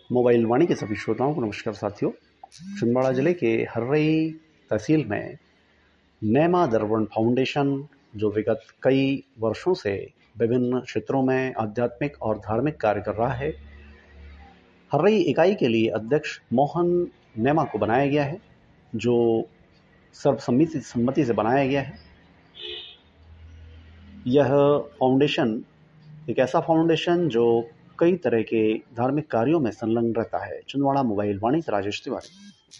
Mobile वाणी के सभी श्रोताओं को नमस्कार साथियों। छिंदवाड़ा जिले के हर्रई तहसील में नेमा दर्पण फाउंडेशन जो विगत कई वर्षों से विभिन्न क्षेत्रों में आध्यात्मिक और धार्मिक कार्य कर रहा है, हर्रई इकाई के लिए अध्यक्ष मोहन नेमा को बनाया गया है, जो सर्वसम्मति से बनाया गया है। यह फाउंडेशन एक ऐसा फाउंडेशन जो कई तरह के धार्मिक कार्यों में संलग्न रहता है। छिंदवाड़ा मोबाइल वाणी से राजेश तिवारी।